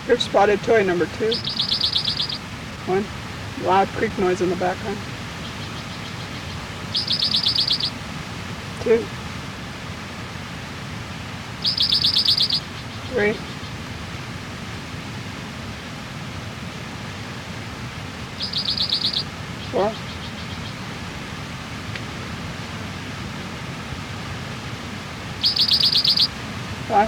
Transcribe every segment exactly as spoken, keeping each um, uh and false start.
Here's spotted toy number two. One. Loud creak noise in the background. Two. Three. Four. Five.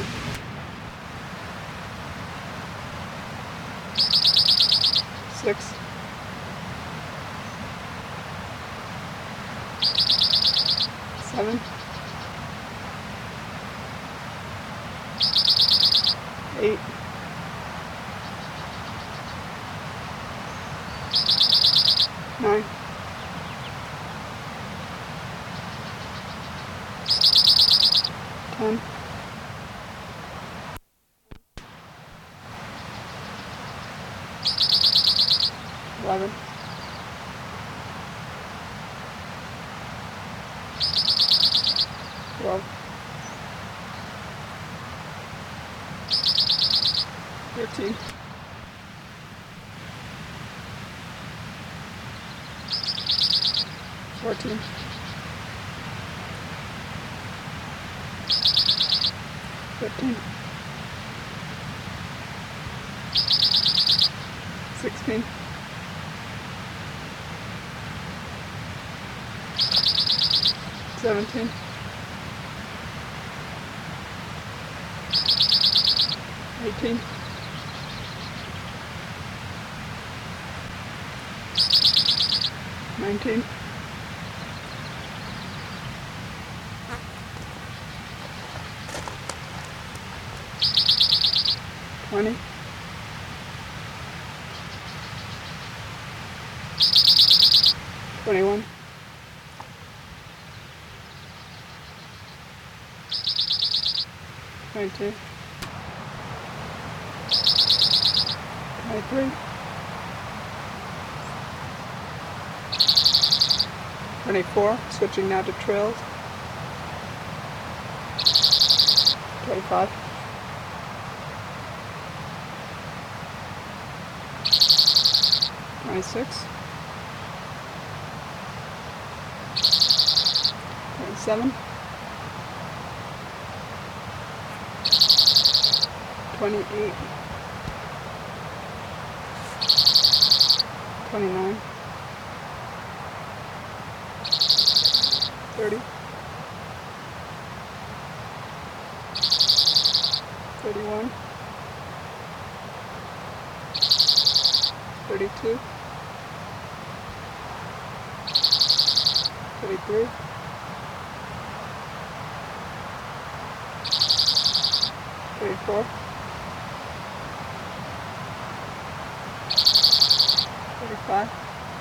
Six. Seven. Eight. Nine. Ten. Eleven. Twelve. Thirteen. Fourteen. Fifteen. Sixteen. Seventeen. Eighteen. Nineteen. Twenty. Twenty-one. Twenty-two. Twenty-three. Twenty-four. Switching now to trills. Twenty-five. Twenty-six. Twenty-seven. Twenty-eight. Twenty-nine. Thirty. Thirty-one. Thirty-two. Thirty-three. Thirty-four. Thirty-five.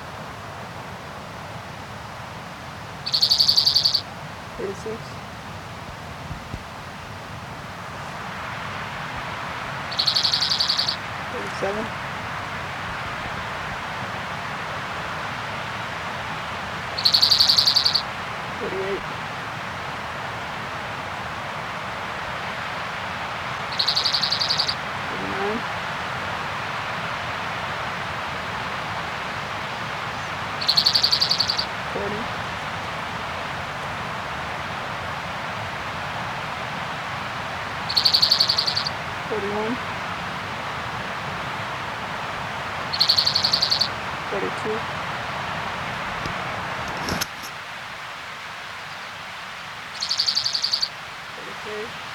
Thirty-six. Thirty-seven. Thirty-eight. Thirty-nine. Forty. Forty-one. Forty-two. Forty-three.